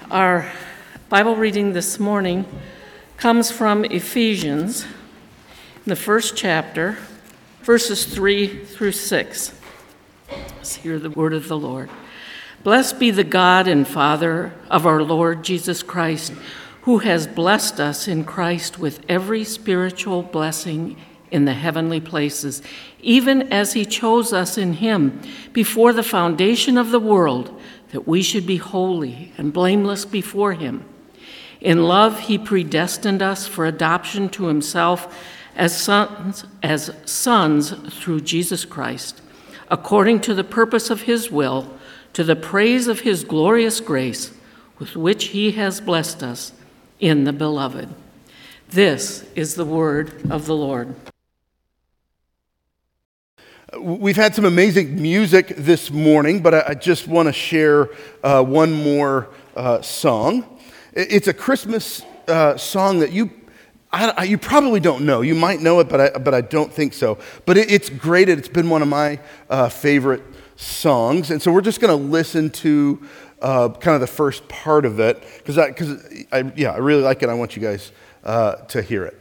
Our Bible reading this morning comes from Ephesians, in the first chapter, verses 3 through 6. Let's hear the word of the Lord. Blessed be the God and Father of our Lord Jesus Christ, who has blessed us in Christ with every spiritual blessing in the heavenly places, even as he chose us in him before the foundation of the world, that we should be holy and blameless before him. In love, he predestined us for adoption to himself as sons through Jesus Christ, according to the purpose of his will, to the praise of his glorious grace, with which he has blessed us in the Beloved. This is the word of the Lord. We've had some amazing music this morning, but I just want to share one more song. It's a Christmas song that you probably don't know. You might know it, but I don't think so. But it's great. It's been one of my favorite songs, and so we're just going to listen to kind of the first part of it because I really like it. I want you guys to hear it.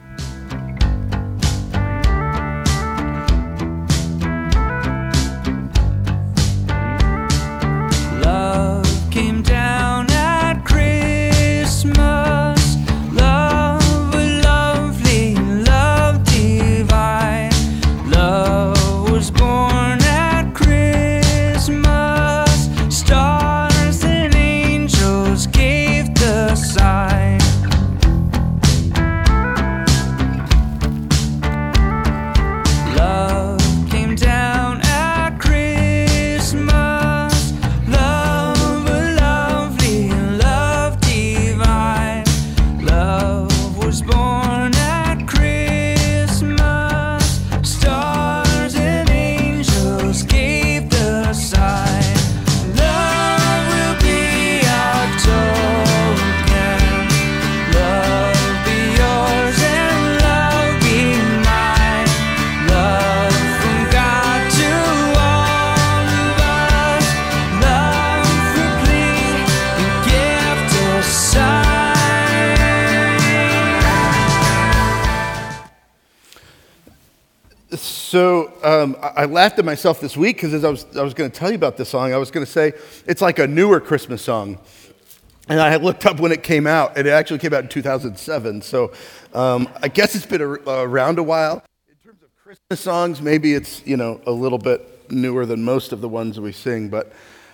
So I laughed at myself this week because as I was going to tell you about this song, I was going to say it's like a newer Christmas song. And I had looked up when it came out, and it actually came out in 2007. So I guess it's been around a while. In terms of Christmas songs, maybe it's a little bit newer than most of the ones we sing. But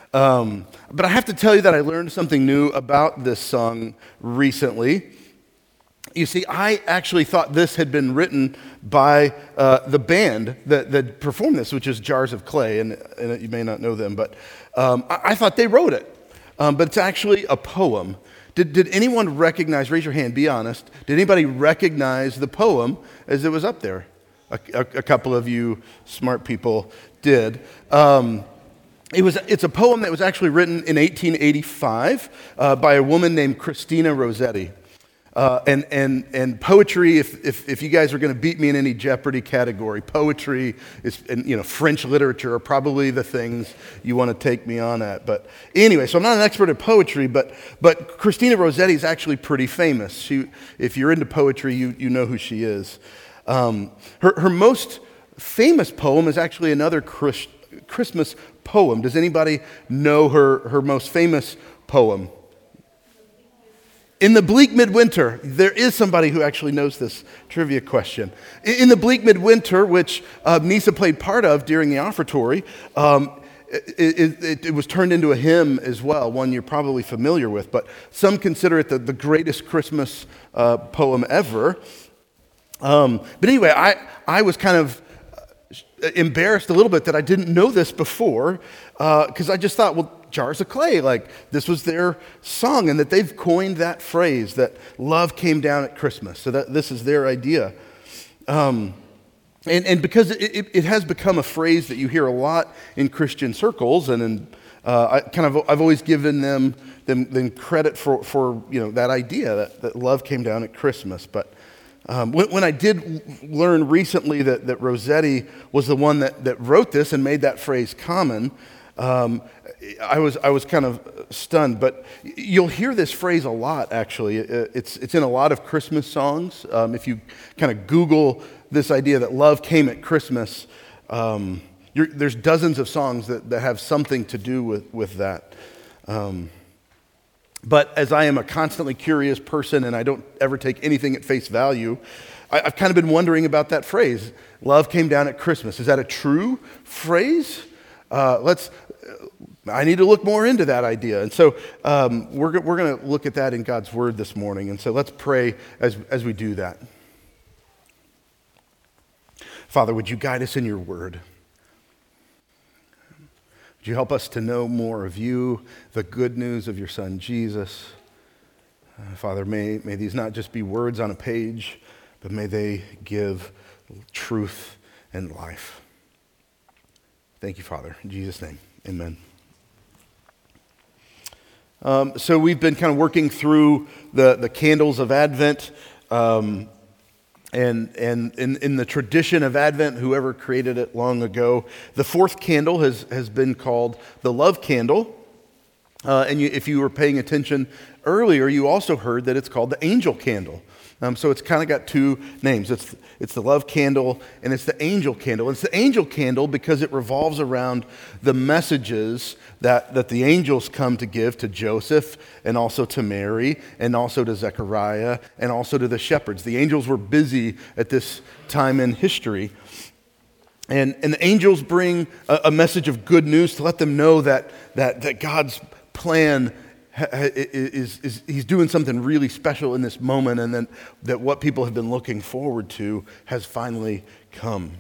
I have to tell you that I learned something new about this song recently. You see, I actually thought this had been written by the band that performed this, which is Jars of Clay, and you may not know them, but I thought they wrote it. But it's actually a poem. Did anyone recognize, raise your hand, be honest, did anybody recognize the poem as it was up there? A couple of you smart people did. It's a poem that was actually written in 1885 by a woman named Christina Rossetti. And poetry, if you guys are going to beat me in any Jeopardy category, poetry and French literature are probably the things you want to take me on at. But anyway, so I'm not an expert at poetry, but Christina Rossetti is actually pretty famous. If you're into poetry, you know who she is. Her most famous poem is actually another Christmas poem. Does anybody know her most famous poem? In the Bleak Midwinter, there is somebody who actually knows this trivia question. In the Bleak Midwinter, which Nisa played part of during the offertory, it was turned into a hymn as well, one you're probably familiar with, but some consider it the greatest Christmas poem ever. But anyway, I was kind of embarrassed a little bit that I didn't know this before, because I just thought, well, Jars of Clay, like this was their song, and that they've coined that phrase that love came down at Christmas. So that this is their idea. And because it has become a phrase that you hear a lot in Christian circles, and I've always given them credit for that idea that love came down at Christmas. But when I did learn recently that Rossetti was the one that wrote this and made that phrase common, I was kind of stunned, but you'll hear this phrase a lot, actually. It's in a lot of Christmas songs. If you kind of Google this idea that love came at Christmas, there's dozens of songs that have something to do with that. But as I am a constantly curious person and I don't ever take anything at face value, I've kind of been wondering about that phrase, love came down at Christmas. Is that a true phrase? I need to look more into that idea. And so we're going to look at that in God's Word this morning. And so let's pray as we do that. Father, would you guide us in your Word? Would you help us to know more of you, the good news of your Son, Jesus? Father, may these not just be words on a page, but may they give truth and life. Thank you, Father. In Jesus' name, amen. So we've been kind of working through the candles of Advent, and in the tradition of Advent, whoever created it long ago, the fourth candle has been called the love candle. And if you were paying attention earlier, you also heard that it's called the angel candle. So it's kind of got two names. It's the love candle and it's the angel candle. It's the angel candle because it revolves around the messages that the angels come to give to Joseph and also to Mary and also to Zechariah and also to the shepherds. The angels were busy at this time in history. And the angels bring a message of good news to let them know that God's plan he's doing something really special in this moment, and then that what people have been looking forward to has finally come.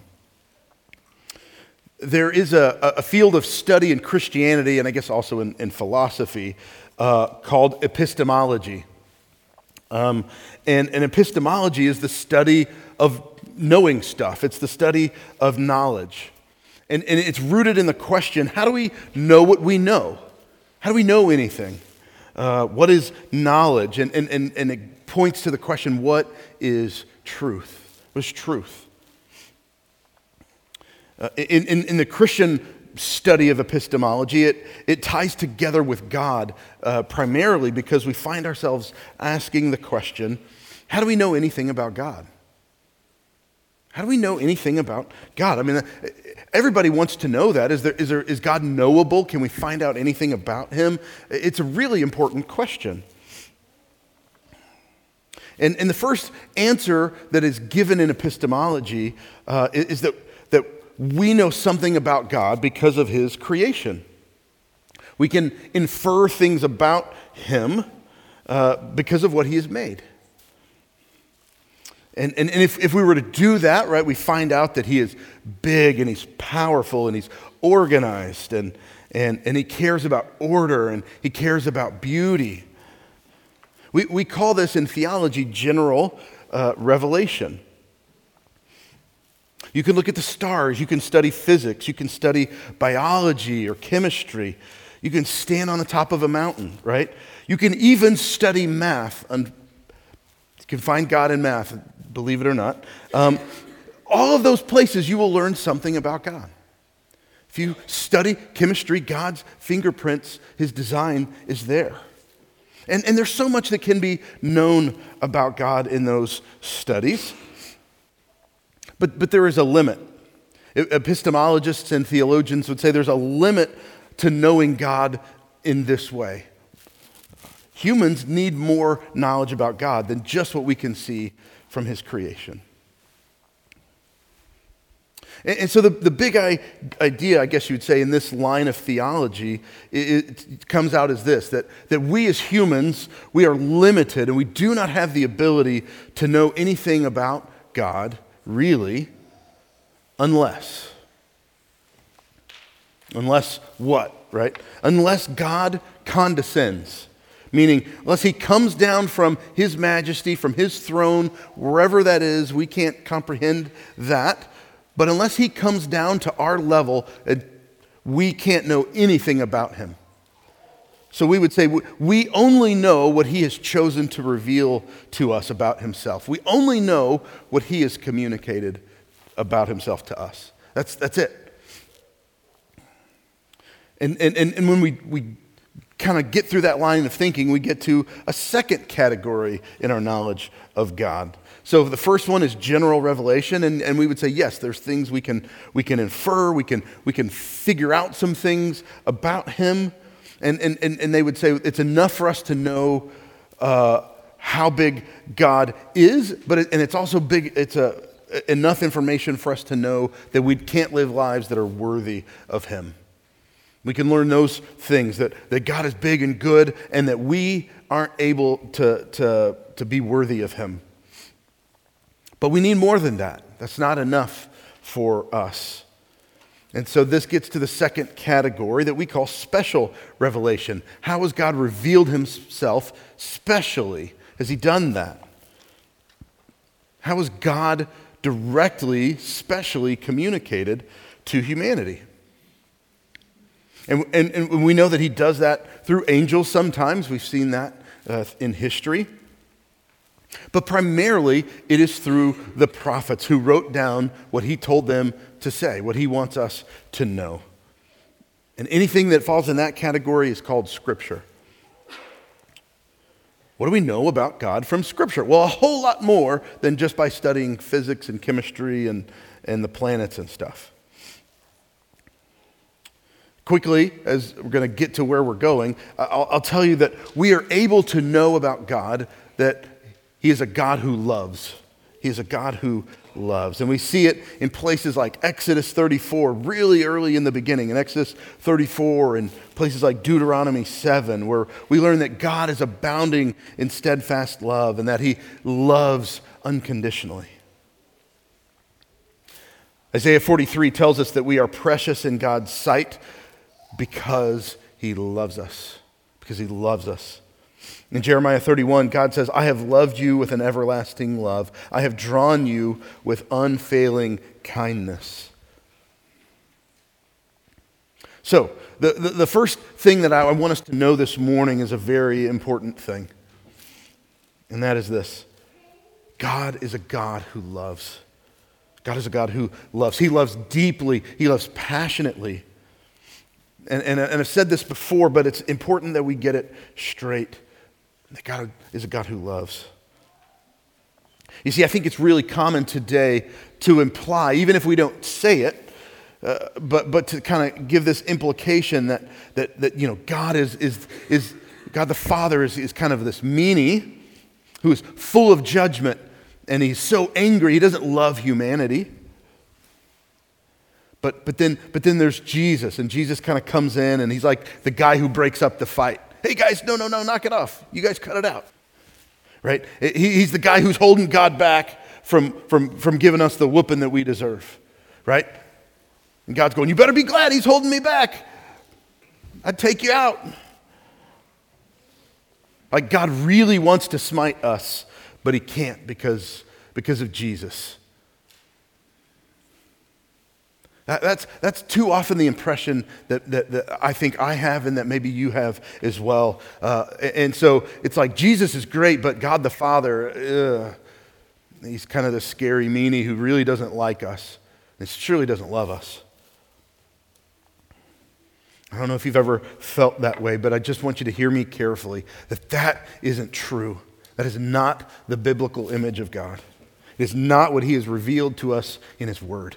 There is a field of study in Christianity, and I guess also in philosophy, called epistemology. And epistemology is the study of knowing stuff. It's the study of knowledge. And it's rooted in the question, how do we know what we know? How do we know anything? What is knowledge? And it points to the question, what is truth? What is truth? In the Christian study of epistemology, it ties together with God primarily because we find ourselves asking the question, how do we know anything about God? How do we know anything about God? I mean, everybody wants to know that. Is God knowable? Can we find out anything about him? It's a really important question. And the first answer that is given in epistemology is that we know something about God because of his creation. We can infer things about him because of what he has made. And if we were to do that, right, we find out that he is big and he's powerful and he's organized and he cares about order and he cares about beauty. We call this in theology general revelation. You can look at the stars, you can study physics, you can study biology or chemistry. You can stand on the top of a mountain, right? You can even study math. You can find God in math, believe it or not. All of those places you will learn something about God. If you study chemistry, God's fingerprints, his design is there. And there's so much that can be known about God in those studies. But there is a limit. Epistemologists and theologians would say there's a limit to knowing God in this way. Humans need more knowledge about God than just what we can see from his creation. And so the big idea, I guess you would say, in this line of theology, it comes out as this, that we as humans, we are limited and we do not have the ability to know anything about God, really, unless what, right? Unless God condescends. Meaning, unless he comes down from his majesty, from his throne, wherever that is, we can't comprehend that. But unless he comes down to our level, we can't know anything about him. So we would say we only know what he has chosen to reveal to us about himself. We only know what he has communicated about himself to us. That's it. And when we kind of get through that line of thinking, we get to a second category in our knowledge of God. So the first one is general revelation, and we would say, yes, there's things we can infer, we can figure out some things about him, and they would say it's enough for us to know how big God is, and it's also big. It's enough information for us to know that we can't live lives that are worthy of him. We can learn those things, that God is big and good, and that we aren't able to be worthy of him. But we need more than that. That's not enough for us. And so this gets to the second category that we call special revelation. How has God revealed himself specially? Has he done that? How has God directly, specially communicated to humanity? And we know that he does that through angels sometimes. We've seen that in history. But primarily, it is through the prophets who wrote down what he told them to say, what he wants us to know. And anything that falls in that category is called Scripture. What do we know about God from Scripture? Well, a whole lot more than just by studying physics and chemistry and the planets and stuff. Quickly, as we're going to get to where we're going, I'll tell you that we are able to know about God that he is a God who loves. He is a God who loves. And we see it in places like Exodus 34, really early in the beginning, in Exodus 34, and places like Deuteronomy 7, where we learn that God is abounding in steadfast love and that he loves unconditionally. Isaiah 43 tells us that we are precious in God's sight because he loves us. Because he loves us. In Jeremiah 31, God says, I have loved you with an everlasting love. I have drawn you with unfailing kindness. So, the first thing that I want us to know this morning is a very important thing. And that is this. God is a God who loves. God is a God who loves. He loves deeply. He loves passionately. And I've said this before, but it's important that we get it straight. That God is a God who loves. You see, I think it's really common today to imply, even if we don't say it, but to kind of give this implication that you know God is God the Father is kind of this meanie who is full of judgment, and he's so angry he doesn't love humanity. But then there's Jesus, and Jesus kind of comes in, and he's like the guy who breaks up the fight. Hey guys, no, knock it off. You guys cut it out. Right? He's the guy who's holding God back from giving us the whooping that we deserve. Right? And God's going, you better be glad he's holding me back. I'd take you out. Like God really wants to smite us, but he can't because of Jesus. That's too often the impression that I think I have and that maybe you have as well. And so it's like Jesus is great, but God the Father, he's kind of the scary meanie who really doesn't like us and surely doesn't love us. I don't know if you've ever felt that way, but I just want you to hear me carefully, that isn't true. That is not the biblical image of God. It is not what he has revealed to us in his word.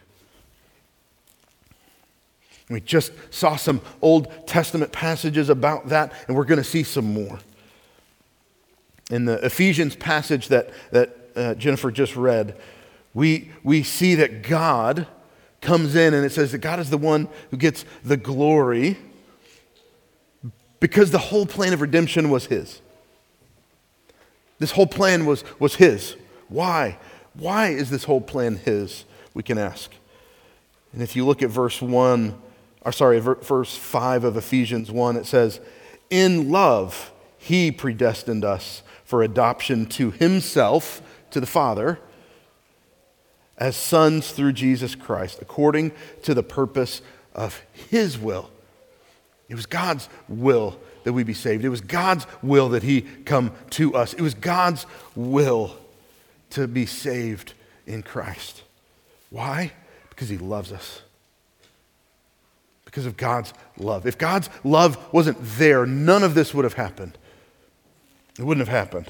We just saw some Old Testament passages about that, and we're going to see some more. In the Ephesians passage that Jennifer just read, we see that God comes in, and it says that God is the one who gets the glory because the whole plan of redemption was his. This whole plan was his. Why? Why is this whole plan his? We can ask. And if you look at verse 5 of Ephesians 1, it says, in love, he predestined us for adoption to himself, to the Father, as sons through Jesus Christ, according to the purpose of his will. It was God's will that we be saved. It was God's will that he come to us. It was God's will to be saved in Christ. Why? Because he loves us. because of God's love. If God's love wasn't there, none of this would have happened. It wouldn't have happened.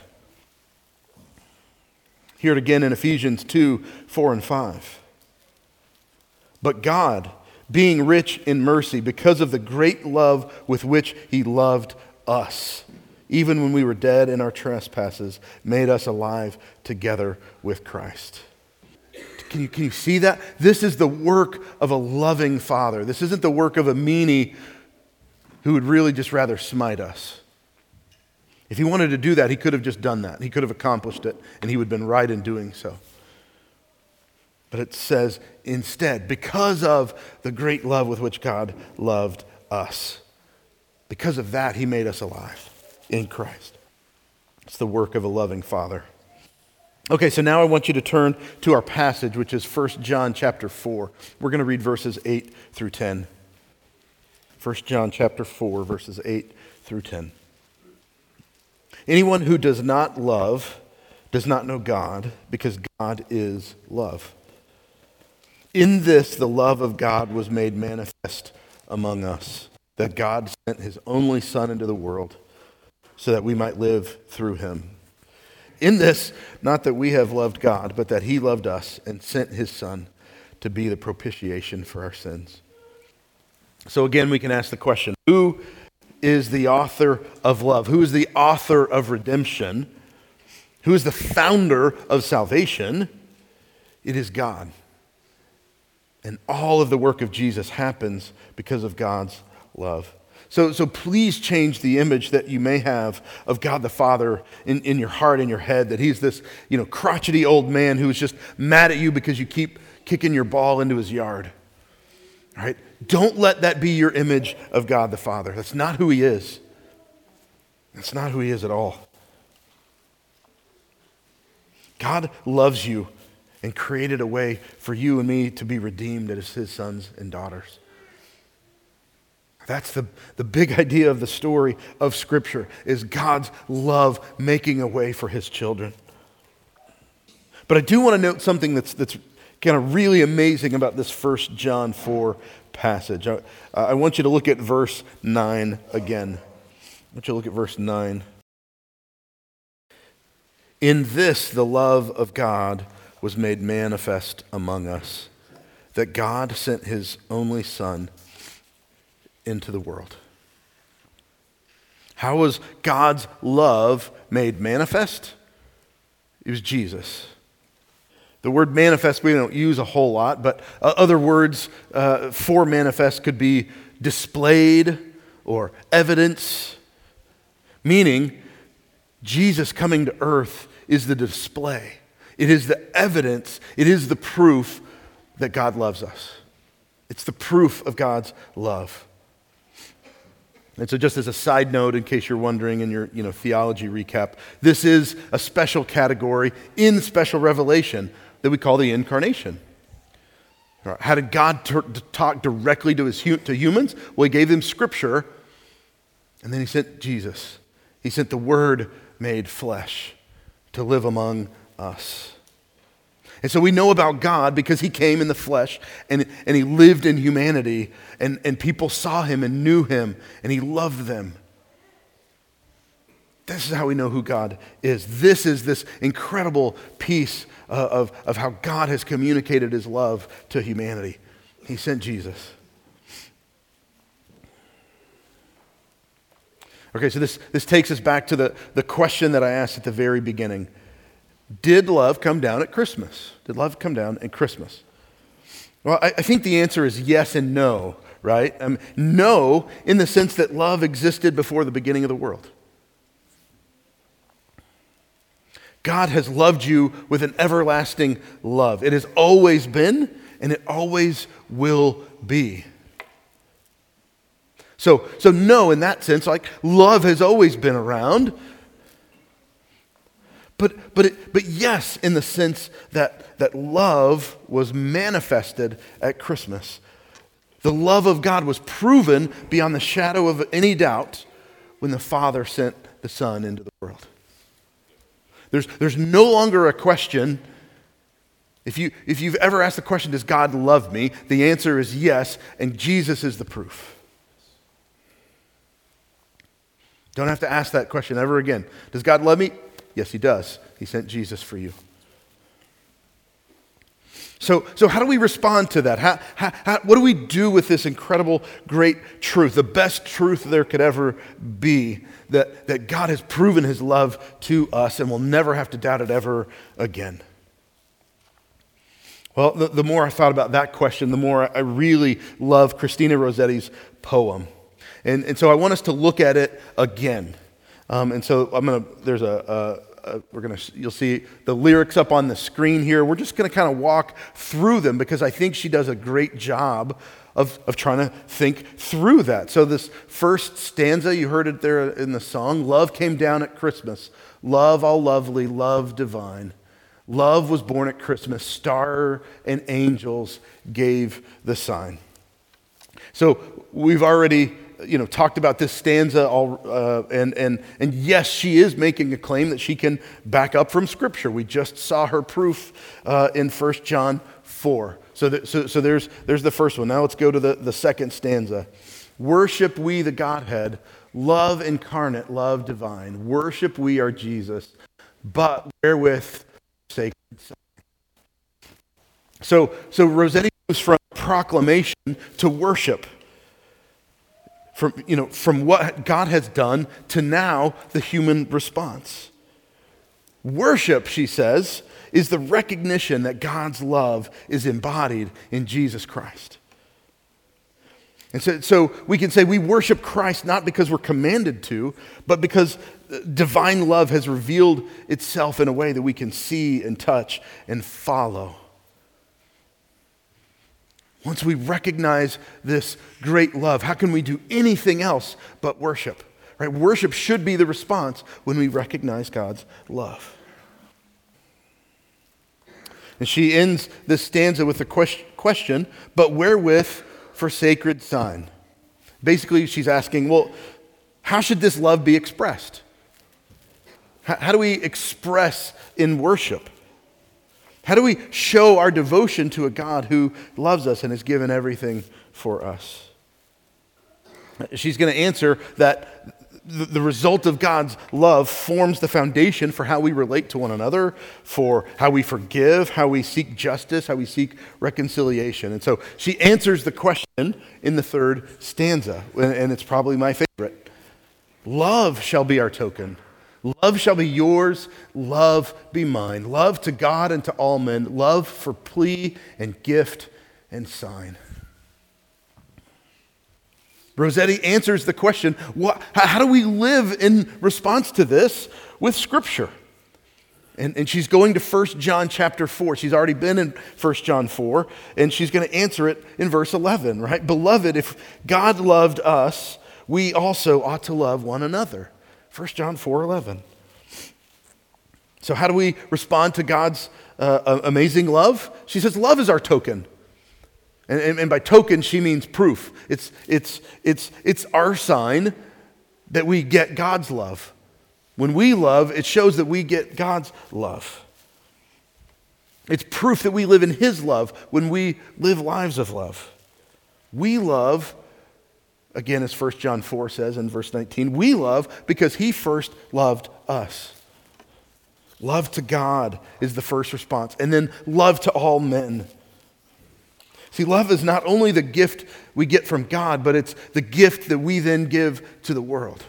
Hear it again in Ephesians 2, 4 and 5. But God, being rich in mercy, because of the great love with which he loved us, even when we were dead in our trespasses, made us alive together with Christ. Can you see that? This is the work of a loving Father. This isn't the work of a meanie who would really just rather smite us. If he wanted to do that, he could have just done that. He could have accomplished it, and he would have been right in doing so. But it says, instead, because of the great love with which God loved us, because of that, he made us alive in Christ. It's the work of a loving Father. Okay, so now I want you to turn to our passage, which is 1 John chapter 4. We're going to read verses 8 through 10. 1 John chapter 4, verses 8 through 10. Anyone who does not love does not know God, because God is love. In this, the love of God was made manifest among us, that God sent his only Son into the world so that we might live through him. In this, not that we have loved God, but that he loved us and sent his Son to be the propitiation for our sins. So again, we can ask the question, who is the author of love? Who is the author of redemption? Who is the founder of salvation? It is God. And all of the work of Jesus happens because of God's love. So please change the image that you may have of God the Father in your heart, in your head, that he's this, crotchety old man who's just mad at you because you keep kicking your ball into his yard. All right? Don't let that be your image of God the Father. That's not who he is. That's not who he is at all. God loves you and created a way for you and me to be redeemed as his sons and daughters. That's the big idea of the story of Scripture, is God's love making a way for his children. But I do want to note something that's kind of really amazing about this 1 John 4 passage. I want you to look at verse 9 again. I want you to look at verse 9. In this, the love of God was made manifest among us, that God sent his only Son into the world. How was God's love made manifest? It was Jesus. The word manifest we don't use a whole lot, but other words for manifest could be displayed or evidence, meaning Jesus coming to earth is the display. It is the evidence, it is the proof that God loves us. It's the proof of God's love. And so just as a side note, in case you're wondering in your theology recap, this is a special category in special revelation that we call the incarnation. How did God talk directly to humans? Well, he gave them Scripture, and then he sent Jesus. He sent the Word made flesh to live among us. And so we know about God because he came in the flesh and he lived in humanity, and people saw him and knew him and he loved them. This is how we know who God is. This is this incredible piece of how God has communicated his love to humanity. He sent Jesus. Okay, so this takes us back to the question that I asked at the very beginning. Did love come down at Christmas? Did love come down at Christmas? Well, I think the answer is yes and no, right? No, in the sense that love existed before the beginning of the world. God has loved you with an everlasting love. It has always been, and it always will be. So no, in that sense, like love has always been around. But yes, in the sense that love was manifested at Christmas. The love of God was proven beyond the shadow of any doubt when the Father sent the Son into the world. There's no longer a question If you've ever asked the question, does God love me? The answer is yes, and Jesus is the proof. Don't have to ask that question ever again. Does God love me? Yes, he does. He sent Jesus for you. So how do we respond to that? What do we do with this incredible, great truth, the best truth there could ever be, that God has proven his love to us and we'll never have to doubt it ever again? Well, the more I thought about that question, the more I really love Christina Rossetti's poem. And so I want us to look at it again. And so you'll see the lyrics up on the screen here. We're just going to kind of walk through them because I think she does a great job of trying to think through that. So this first stanza, you heard it there in the song, love came down at Christmas. Love all lovely, love divine. Love was born at Christmas. Star and angels gave the sign. So we've already talked about this stanza, and yes, she is making a claim that she can back up from Scripture. We just saw her proof in 1 John 4. So there's the first one. Now let's go to the second stanza. Worship we the Godhead, love incarnate, love divine. Worship we our Jesus, but wherewith sacred sign. So Rossetti moves from proclamation to worship. From what God has done to now the human response. Worship, she says, is the recognition that God's love is embodied in Jesus Christ. And so we can say we worship Christ not because we're commanded to, but because divine love has revealed itself in a way that we can see and touch and follow. Once we recognize this great love, how can we do anything else but worship? Right? Worship should be the response when we recognize God's love. And she ends this stanza with a question, but wherewith for sacred sign? Basically, she's asking, well, how should this love be expressed? How do we express in worship? How do we show our devotion to a God who loves us and has given everything for us? She's going to answer that the result of God's love forms the foundation for how we relate to one another, for how we forgive, how we seek justice, how we seek reconciliation. And so she answers the question in the third stanza, and it's probably my favorite. Love shall be our token. Love shall be yours, love be mine. Love to God and to all men, love for plea and gift and sign. Rossetti answers the question, how do we live in response to this with Scripture? And she's going to 1 John chapter 4. She's already been in 1 John 4, and she's going to answer it in verse 11, right? Beloved, if God loved us, we also ought to love one another. 1 John 4:11. So how do we respond to God's amazing love? She says love is our token. And by token, she means proof. It's our sign that we get God's love. When we love, it shows that we get God's love. It's proof that we live in His love when we live lives of love. We love, again, as 1 John 4 says in verse 19, we love because He first loved us. Love to God is the first response, and then love to all men. See, love is not only the gift we get from God, but it's the gift that we then give to the world.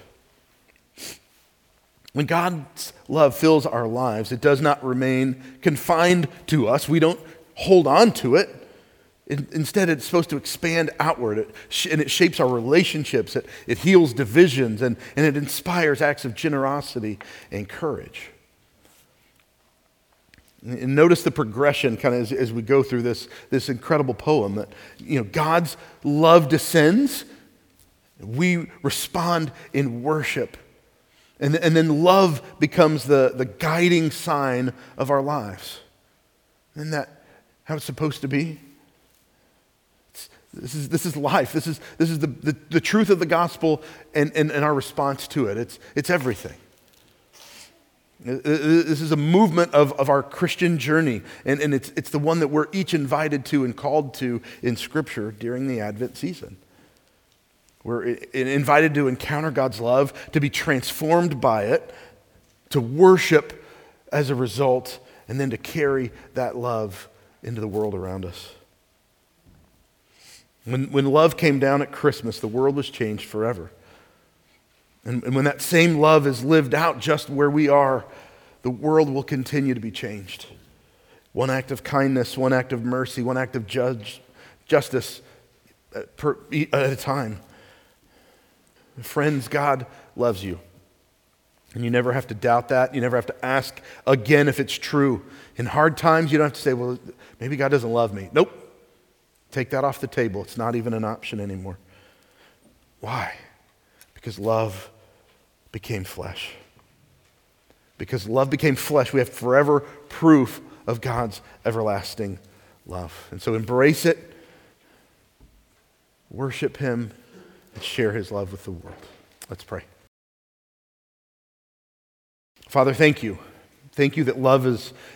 When God's love fills our lives, it does not remain confined to us. We don't hold on to it. Instead, it's supposed to expand outward, and it shapes our relationships. It heals divisions, and it inspires acts of generosity and courage. And notice the progression kind of as we go through this incredible poem that, God's love descends, we respond in worship, and then love becomes the guiding sign of our lives. Isn't that how it's supposed to be? This is life. This is the truth of the gospel and our response to it. It's everything. This is a movement of our Christian journey, and it's the one that we're each invited to and called to in Scripture during the Advent season. We're invited to encounter God's love, to be transformed by it, to worship as a result, and then to carry that love into the world around us. When love came down at Christmas, the world was changed forever. And when that same love is lived out just where we are, the world will continue to be changed. One act of kindness, one act of mercy, one act of justice at a time. Friends, God loves you. And you never have to doubt that. You never have to ask again if it's true. In hard times, you don't have to say, well, maybe God doesn't love me. Nope. Take that off the table. It's not even an option anymore. Why? Because love became flesh. Because love became flesh, we have forever proof of God's everlasting love. And so embrace it, worship Him, and share His love with the world. Let's pray. Father, thank you. Thank you that love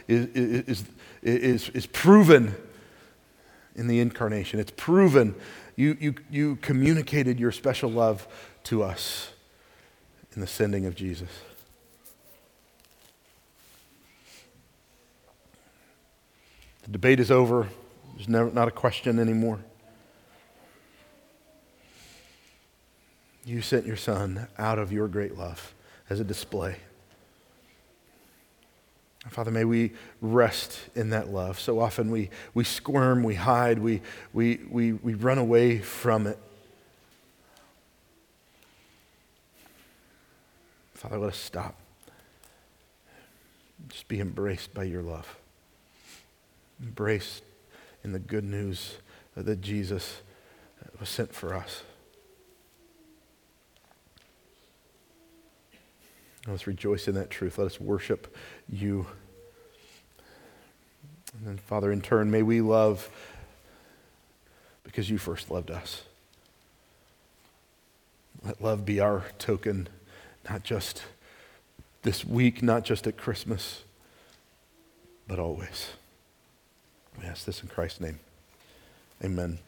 is proven in the incarnation. It's proven. You communicated your special love to us in the sending of Jesus. The debate is over. There's not a question anymore. You sent your Son out of your great love as a display. Father, may we rest in that love. So often we squirm, we hide, we run away from it. Father, let us stop. Just be embraced by your love. Embraced in the good news that Jesus was sent for us. Let us rejoice in that truth. Let us worship you. And then, Father, in turn, may we love because you first loved us. Let love be our token, not just this week, not just at Christmas, but always. We ask this in Christ's name. Amen.